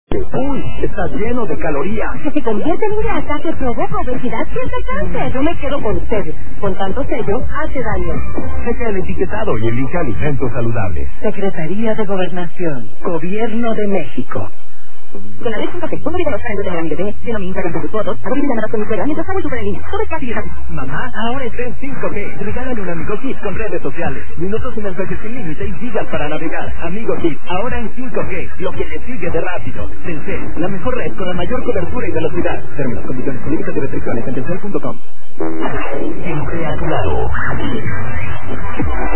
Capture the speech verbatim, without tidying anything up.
Uy, está lleno de calorías. Que se convierte en grasa que provoca obesidad y hasta cáncer. Yo me quedo con ustedes. Con tanto sello, hace daño. Cheque el etiquetado y elige alimentos saludables. Secretaría de Gobernación. Gobierno de México. Con la vez un café, pongo de los cambios de la mi bebé, lleno mi Instagram con tus fotos, hago mi llamada con mi suegra, mientras hago el super en línea. Todo es fácil y rápido. Mamá, ahora está en cinco G. Regálale un Amigo Kit con redes sociales. Minutos y mensajes sin límite y gigas para navegar. Amigo Kit, ahora en cinco G. Lo que le sigue de rápido. Telcel, la mejor red con la mayor cobertura y velocidad. Términos, condiciones, políticas y restricciones en telcel punto com. Siempre a tu lado.